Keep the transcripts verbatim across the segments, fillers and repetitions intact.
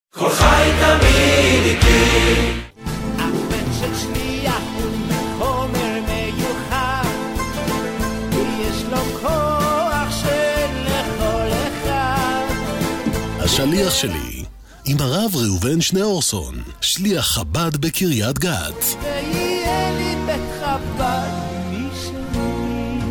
כל חי תמיד איתי הבן של שליח הוא מחומר מיוחד ויש לו כוח של לכל אחד. השליח שלי עם הרב ראובן שניאורסון, שליח חב"ד בקריית גת. ויהיה לי בית חב"ד משלי.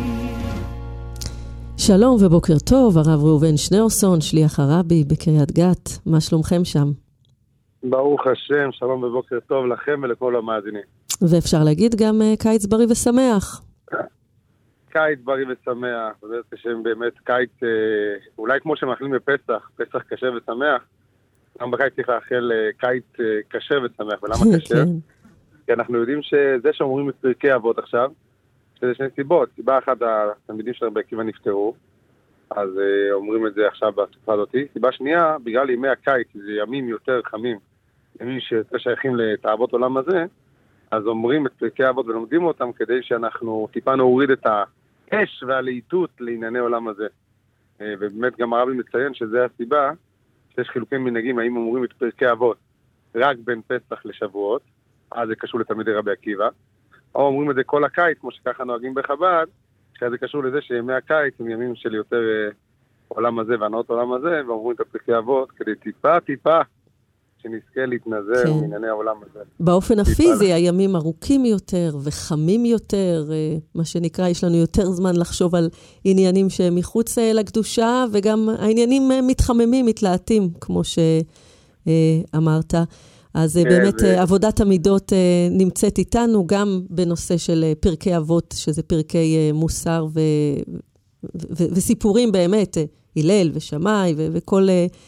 שלום ובוקר טוב, הרב ראובן שניאורסון, שליח הרבי בקריית גת. מה שלומכם שם? ברוך השם, שלום ובוקר טוב לכם ולכל המאזינים. ואפשר להגיד גם uh, קיץ בריא ושמח. קיץ בריא ושמח, בעזרת השם באמת קיץ, אה, אולי כמו שמאכלים בפסח, פסח קשה ושמח, גם בקיץ צריך לאכול אה, קיץ אה, קשה ושמח. ולמה קשה? כן. כי אנחנו יודעים שזה שאומרים את פרקי אבות עכשיו, שזה שני סיבות. סיבה אחת, התלמידים של רבי עקיבא נפטרו, אז אה, אומרים את זה עכשיו בתקופה הזאת. סיבה שנייה, בגלל ימי הקיץ, זה ימים יותר חמים, ימים שיותר שייכים לתאוות עולם הזה, אז אומרים את פרקי אבות ולומדים אותם כדי שאנחנו טיפה נוריד את האש והלהיטות לענייני עולם הזה. ובאמת גם הרבי מציין שזה הסיבה שיש חילוקי מנהגים, האם אומרים את פרקי אבות רק בין פסח לשבועות, אז זה קשור לתלמידי רבי עקיבא, או אומרים את זה כל הקיץ, כמו שככה נוהגים בחב"ד, שזה קשור לזה שימי הקיץ הם ימים של יותר עולם הזה והנאות עולם הזה, ואומרים את פרקי אבות כדי טיפה טיפה שנזכה להתנזר כן. מענייני העולם הזה. באופן הפיזי, הימים ארוכים יותר וחמים יותר, מה שנקרא, יש לנו יותר זמן לחשוב על עניינים שמחוץ לקדושה, וגם העניינים מתחממים, מתלהטים, כמו שאמרת. אז כן, באמת ו... עבודת המידות נמצאת איתנו, גם בנושא של פרקי אבות, שזה פרקי מוסר ו... ו... וסיפורים באמת, הלל ושמאי ו... וכל...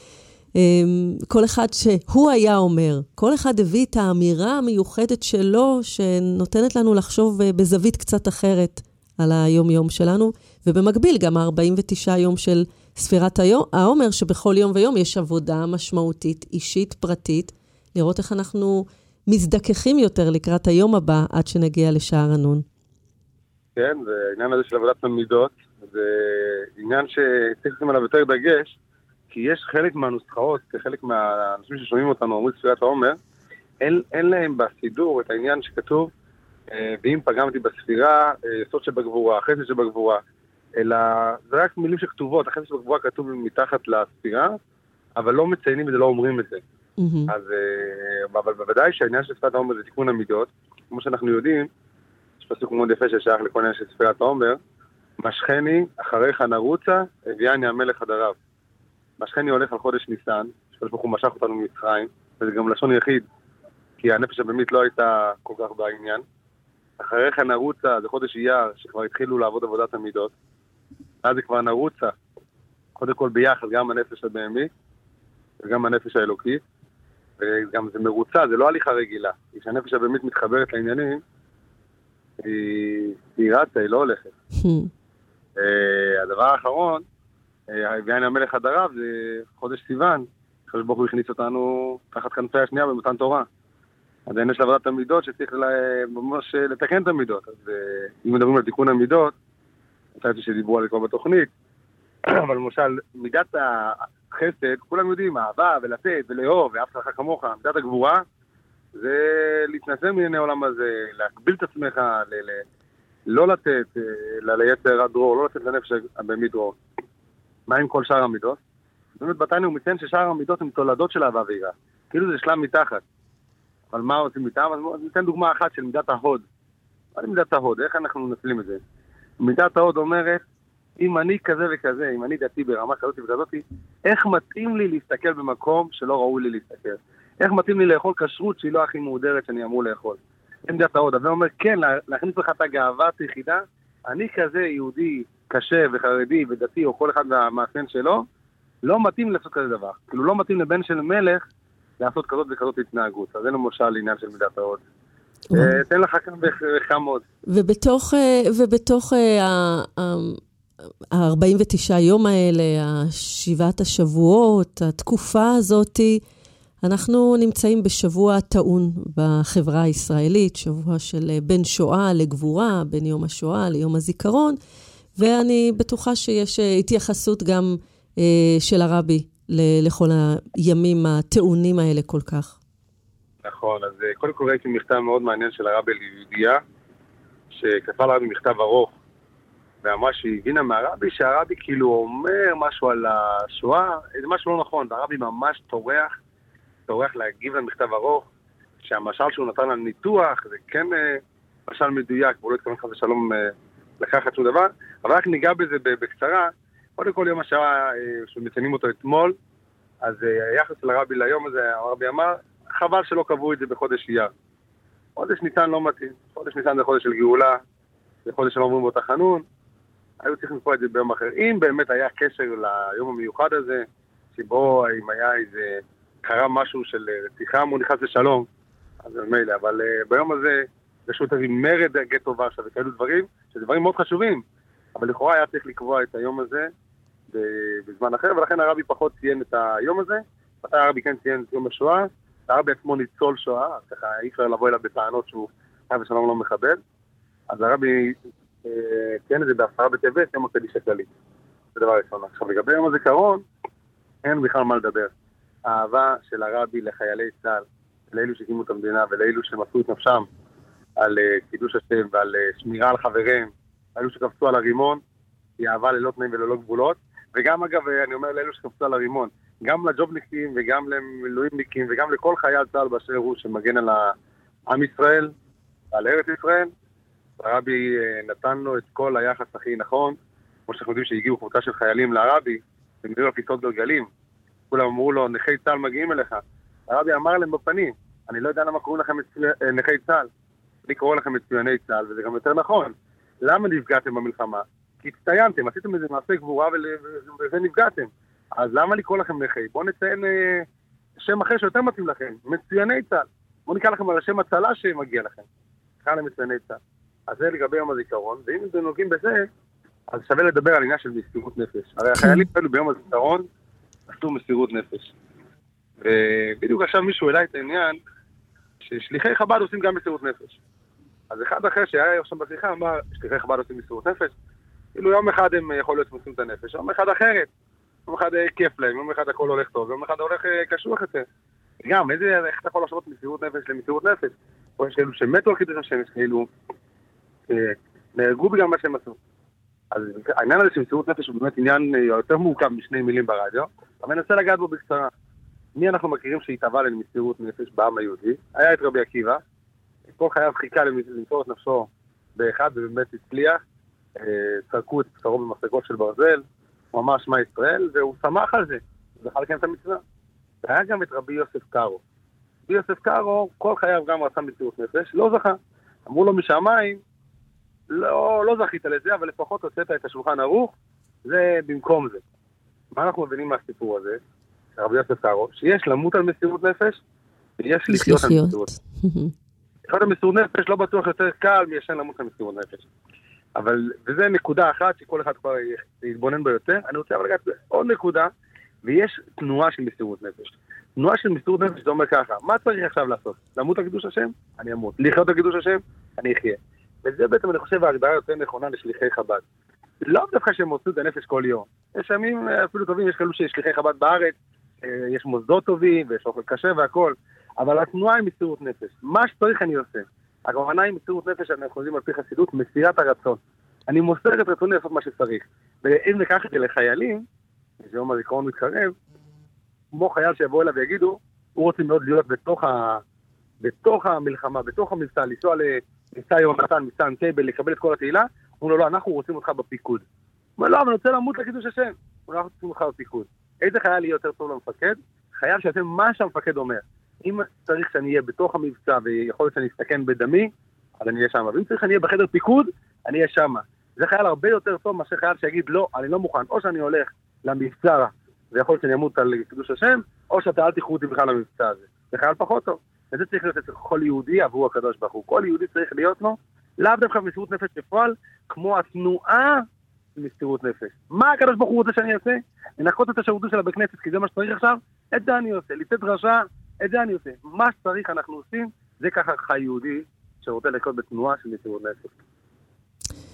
כל אחד שהוא היה אומר, כל אחד הביא את האמירה המיוחדת שלו, שנותנת לנו לחשוב בזווית קצת אחרת על היום-יום שלנו, ובמקביל גם ה-ארבעים ותשעה יום של ספירת העומר, שבכל יום ויום יש עבודה משמעותית, אישית, פרטית, לראות איך אנחנו מזדככים יותר לקראת היום הבא, עד שנגיע לשער הנון. כן, והעניין הזה של עבודת המידות, זה עניין שצריך לשים עליו יותר דגש, כי יש חלק מהנוסחאות, כחלק מהאנשים ששומעים אותנו, אומרים ספירת העומר, אין, אין להם בסידור את העניין שכתוב, אה, ואם פגמתי בספירה, אה, יסוד שבגבורה, חסד שבגבורה, אלא זה רק מילים שכתובות, החסד שבגבורה כתוב מתחת לספירה, אבל לא מציינים וזה לא אומרים את זה. Mm-hmm. אז, אה, אבל בוודאי שהעניין של ספירת העומר זה תיקון המידות, כמו שאנחנו יודעים, יש פסוק מאוד יפה ששייך לכל העניין של ספירת העומר, משכני אחריך נרוצה, הביאני המלך חדריו. משכני הולך על חודש ניסן, שקדוש ברוך הוא משך אותנו ממצרים, וזה גם לשון יחיד, כי הנפש הבאמית לא הייתה כל כך בעניין. אחריך נרוצה, זה חודש אייר, שכבר התחילו לעבוד עבודת המידות, אז זה כבר נרוצה, קודם כל ביחד, גם הנפש הבאמית, וגם הנפש האלוקית, וגם זה מרוצה, זה לא הליכה רגילה, כשהנפש הבאמית מתחברת לעניינים, היא, היא רצה, היא לא הולכת. הדבר האחרון, הביאני המלך חדריו, זה חודש סיוון, הקדוש ברוך הוא הכניס אותנו תחת כנפי השנייה במתן תורה. אז יש עבודת המידות שצריך ממש לתקן את המידות. אז אם מדברים על תיקון המידות, חשבתי שדיברו על זה כבר בתוכנית, אבל למשל, מידת החסד, כולם יודעים, אהבה ולתת ולאהוב, ואף אחד כמוך, מידת הגבורה, זה להתנסה מענייני העולם הזה, להקביל את עצמך, ל- ל- לא לתת ל- ליצר הדרור, לא לתת לנפש הבאמית דרור. מה עם כל שאר המידות? באמת בתניא הוא מציין ששאר המידות הן תולדות של אהבה ויראה. כאילו זה שלם מתחת. אבל מה עושים איתם? אז ניתן דוגמה אחת של מידת ההוד. מה זה מידת ההוד? איך אנחנו נפלים את זה? מידת ההוד אומרת, אם אני כזה וכזה, אם אני דתי ברמה כזאת וכזאת, איך מתאים לי להסתכל במקום שלא ראוי לי להסתכל? איך מתאים לי לאכול כשרות שהיא לא הכי מעודרת שאני אמור לאכול? זה מידת ההוד. אבל אומר, כן, להכניס לך את הגאווה היחידה, אני כזה יהודי קשה וחרדי ודתי או כל אחד מהמאפיין שלו, לא מתאים לעשות כזה דבר. כאילו לא מתאים לבן של מלך לעשות כזאת וכזאת התנהגות. אז זה למשל עניין של מידת ההוד. תן לך כאן בכם עוד. ובתוך, ובתוך ה-ארבעים ותשעה יום האלה, שבעת השבועות, התקופה הזאת, אנחנו נמצאים בשבוע טעון בחברה הישראלית, שבוע של בין שואה לגבורה, בין יום השואה ליום הזיכרון, ואני בטוחה שיש התייחסות גם אה, של הרבי ל- לכל הימים הטעונים האלה כל כך. נכון, אז קודם כל ראיתי מכתב מאוד מעניין של הרבי ליהודיה, שכתבה לרבי מכתב ארוך, ואמרה שהיא הבינה מהרבי שהרבי כאילו אומר משהו על השואה, זה משהו לא נכון, והרבי ממש טורח, טורח להגיב למכתב ארוך, שהמשל שהוא נתן על ניתוח, זה כן משל מדויק, והוא לא התכוון לך לשלום לקחת שום דבר, אבל רק ניגע בזה בקצרה. קודם כל יום השעה שמציינים אותו אתמול, אז היחס של הרבי ליום הזה, הרבי אמר, חבל שלא קבעו את זה בחודש אייר. חודש ניסן לא מתאים, חודש ניסן זה חודש של גאולה, זה חודש שלא אומרים באותה חנון, היו צריכים לקבוע את זה ביום אחר. אם באמת היה קשר ליום המיוחד הזה, שבו אם היה איזה קרה משהו של רציחה מוניחת לשלום, אז זה מילא, אבל uh, ביום הזה, פשוט הרים מרד גטו ורשה וכאלו דברים, שזה דברים מאוד חשובים, אבל לכאורה היה צריך לקבוע את היום הזה בזמן אחר, ולכן הרבי פחות ציין את היום הזה, מתי הרבי כן ציין את יום השואה, הרבי עצמו ניצול שואה, ככה אי אפשר לבוא אליו בטענות שהוא חי ושלום לא מכבד, אז הרבי אה, ציין את זה בהפרה בטבת, יום הקדיש הכללי. זה דבר ראשון. עכשיו, לגבי יום הזיכרון, אין בכלל מה לדבר. האהבה של הרבי לחיילי צה"ל, לאלו שהקימו את המדינה ולאלו שמסרו את נפשם על uh, קידוש השם ועל uh, שמירה על חברים, לאלו שקפצו על הרימון, היא אהבה ללא תנאים וללא גבולות, וגם אגב, אני אומר לאלו שקפצו על הרימון, גם לג'ובניקים וגם למילואימניקים וגם לכל חייל צה"ל באשר הוא שמגן על עם ישראל, על ארץ ישראל, הרבי uh, נתן לו את כל היחס הכי נכון, כמו שאנחנו יודעים שהגיעו קבוצה של חיילים לרבי, הם הביאו לפיסות גלגלים, כולם אמרו לו, נכי צה"ל מגיעים אליך. הרבי אמר להם בפנים, אני לא יודע למה קוראים לכם נכי צה"ל, אני קורא לכם מצויני צה"ל, וזה גם יותר נכון. למה נפגעתם במלחמה? כי הצטיינתם, עשיתם איזה מעשה גבורה וזה נפגעתם. אז למה לקרוא לכם נכי? בואו נציין אה, שם אחר שיותר מתאים לכם, מצויני צה"ל. בואו נקרא לכם על השם הצלה שמגיע לכם. נקרא להם מצויני צה"ל. אז זה לגבי יום הזיכרון, ואם אתם נוגעים בזה, אז שווה לדבר על עניין של מסירות נפש. הרי החיילים האלו ביום הזיכרון עשו מסירות נפש. ובדיוק עכשיו מישהו העלה את העניין ששליחי חב"ד עושים גם מסירות נפש. אז אחד אחר שהיה שם בשיחה אמר, שליחי חב"ד עושים מסירות נפש, כאילו יום אחד הם יכול להיות מסירים את הנפש, יום אחד אחרת, יום אחד כיף להם, יום אחד הכל הולך טוב, יום אחד הולך קשוח יותר. גם, איזה, איך אתה יכול לשנות מסירות נפש למסירות נפש? פה יש כאלו שמתו על קידוש השם, יש כאלו נהרגו בגלל מה שהם עשו. אז העניין הזה של מסירות נפש הוא באמת עניין יותר מורכב משני מילים ברדיו, אבל אני רוצה לגעת בו בקצרה. מי אנחנו מכירים שהתאווה למסירות נפש בעם היהודי? היה את רבי עקיבא, כל חייו חיכה למסור את נפשו באחד, ובאמת הצליח, צרקו את בשרו במסגות של ברזל, הוא אמר שמע ישראל, והוא שמח על זה, זכה לקיים את המצווה. והיה גם את רבי יוסף קארו. רבי יוסף קארו, כל חייו גם רצה מסירות נפש, לא זכה. אמרו לו משמיים, לא, לא זכית לזה, אבל לפחות הוצאת את השולחן ערוך, זה במקום זה. מה אנחנו מבינים מהסיפור הזה? רבי יוסף קארו, שיש למות על מסירות נפש, ויש לחיות על מסירות. לחיות על מסירות נפש לא בטוח יותר קל מישן למות על מסירות נפש. אבל, וזה נקודה אחת שכל אחד כבר יתבונן בה יותר. אני רוצה אבל לגעת עוד נקודה, ויש תנועה של מסירות נפש. תנועה של מסירות נפש זה אומר ככה, מה צריך עכשיו לעשות? למות על קידוש השם? אני אמות. לחיות על קידוש השם? אני אחיה. וזה בעצם אני חושב ההגדרה יותר נכונה לשליחי חב"ד. לא דווקא שהם מוסדות הנפש כל יום. יש ימים אפילו טובים, יש כאלו שיש שליחי חב"ד בארץ, יש מוסדות טובים ויש אוכל קשה והכל, אבל התנועה היא מסירות נפש. מה שצריך אני עושה. הכוונה היא מסירות נפש, אנחנו יודעים על פי חסידות, מסירת הרצון. אני מוסר את רצוני לעשות מה שצריך. ואם ניקח את זה לחיילים, שיום הזיכרון מתקרב, כמו חייל שיבוא אליו ויגידו, הוא רוצה מאוד להיות בתוך, ה... בתוך המלחמה, בתוך המבצע, לנסוע למבצע יונתן, מבצע אנטייבל, לקבל את כל התהילה, הוא אומר לו, אנחנו רוצים אותך בפיקוד. הוא אומר, לא, אבל אני רוצה למות לקידוש השם. הוא אומר, אנחנו רוצים אותך בפיקוד. איזה חייל יהיה יותר טוב למפקד? חייל שעושה מה שהמפקד אומר. אם צריך שאני אהיה בתוך המבצע ויכול להיות שאני אסתכן בדמי, אז אני אהיה שם. ואם צריך שאני אהיה בחדר פיקוד, אני אהיה שם. זה חייל הרבה יותר טוב מאשר חייל שיגיד, לא, אני לא מוכן. או שאני הולך למבצע ויכול להיות שאני אמות על קידוש השם, או שאתה אל תיקחו אותי בכלל למבצע הזה. זה חייל פחות טוב. וזה צריך להיות אצל כל יהודי עבור הקדוש ברוך הוא. כל יהודי צריך להיות לו, לאו דווקא מסירות נפש בפועל, כמו התנועה מסירות נפש. מה הקדוש ברוך הוא רוצה שאני אעשה? לנקות את השירותו שלה בכנסת, כי זה מה שצריך עכשיו, את זה אני עושה. לצאת דרשה, את זה אני עושה. מה שצריך אנחנו עושים, זה ככה חי יהודי שרוצה לקרות בתנועה של מסירות נפש.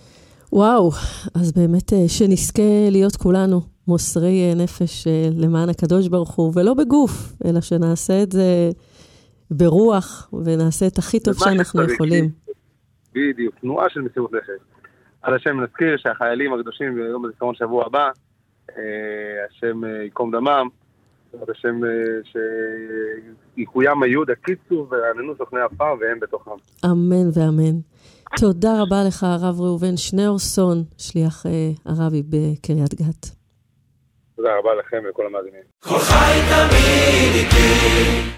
וואו, אז באמת שנזכה להיות כולנו מוסרי נפש למען הקדוש ברוך הוא, ולא בגוף, אלא שנעשה את זה ברוח, ונעשה את הכי טוב שאנחנו יכולים. בדיוק, תנועה של מסירות נפש. על השם נזכיר שהחיילים הקדושים ביום הזיכרון שבוע הבא, השם יקום דמם, השם שיקוים היהוד, הקיצו ועננו סוכני עפר והם בתוכם. אמן ואמן. תודה רבה לך הרב ראובן שניאורסון, שליח הרבי בקריית גת. תודה רבה לכם ולכל המאזינים. כל חי תמיד איתי